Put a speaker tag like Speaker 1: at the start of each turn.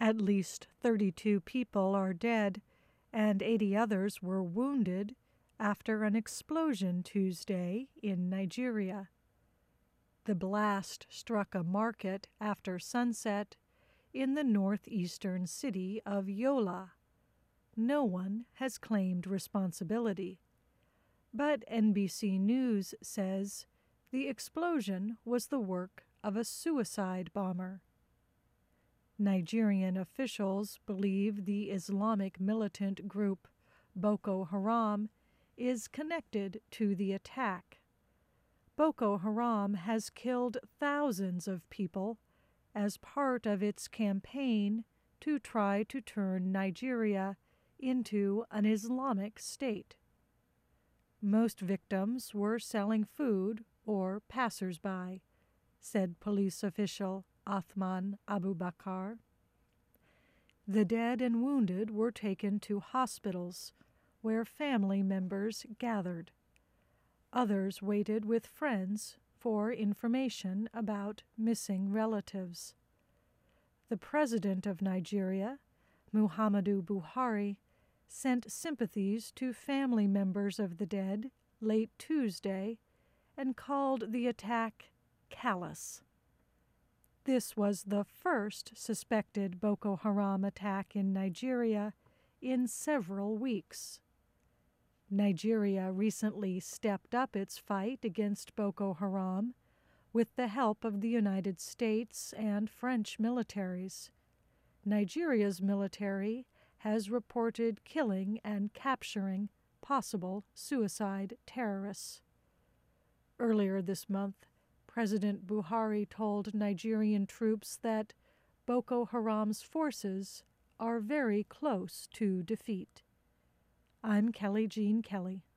Speaker 1: At least 32 people are dead and 80 others were wounded after an explosion Tuesday in Nigeria. The blast struck a market after sunset in the northeastern city of Yola. No one has claimed responsibility, but NBC News says the explosion was the work of a suicide bomber. Nigerian officials believe the Islamic militant group Boko Haram is connected to the attack. Boko Haram has killed thousands of people as part of its campaign to try to turn Nigeria into an Islamic state. Most victims were selling food or passers-by, said police official Athman Abubakar. The dead and wounded were taken to hospitals where family members gathered. Others waited with friends for information about missing relatives. The president of Nigeria, Muhammadu Buhari, sent sympathies to family members of the dead late Tuesday and called the attack callous. This was the first suspected Boko Haram attack in Nigeria in several weeks. Nigeria recently stepped up its fight against Boko Haram with the help of the United States and French militaries. Nigeria's military has reported killing and capturing possible suicide terrorists. Earlier this month, President Buhari told Nigerian troops that Boko Haram's forces are very close to defeat. I'm Kelly Jean Kelly.